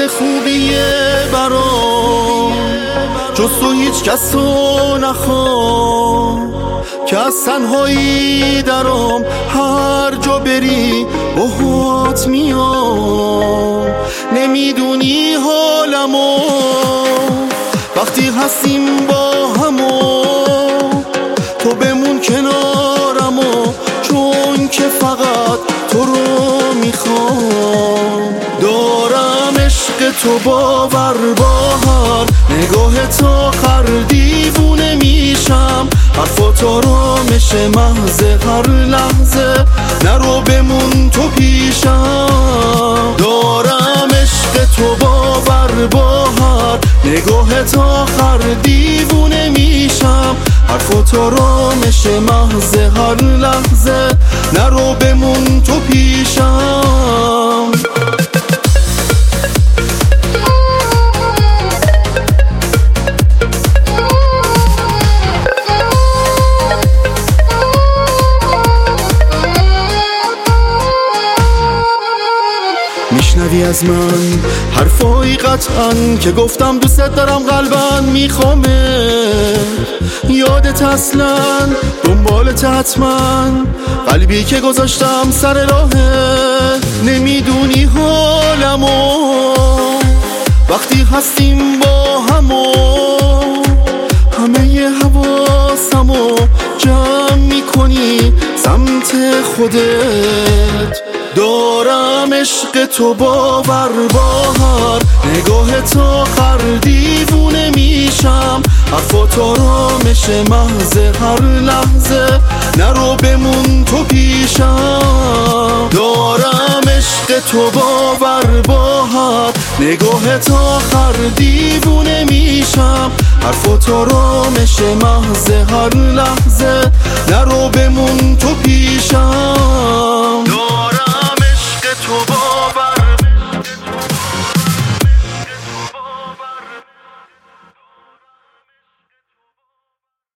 خوبیه برام، جز تو هیچ کس رو نخوام که از تنهایی درام، هر جا بری باهات میام. نمیدونی حالمو وقتی هستیم با همو، تو بمون کنارمو چون که فقط تو رو میخوام. دارم عشق تو باور، با هر نگاه تو آخر دیوونه میشم. حرفات آرامش محض هر لحظه، نرو بمون تو پیشم. دارم عشق تو باور، با هر نگاه تو آخر دیوونه میشم. حرفات آرامش محض هر لحظه، نرو بمون تو پیشم. میشنوی از من حرفایی قطعا که گفتم دوست دارم قلبا میخوامه. یادت اصلا دنبالت حتما، قلبی که گذاشتم سر راهه. نمیدونی حالمو وقتی هستیم با همو، همه حواسمو جمع میکنی سمت خودت. دارم عشق تو باور، با هر نگاه تو آخر دیوونه میشم. حرفات آرامش محض هر لحظه، نرو بمون تو پیشم. دارم عشق تو باور، با هر نگاه تو آخر دیوونه میشم. حرفات آرامش محض هر لحظه، نرو بمون تو پیشم.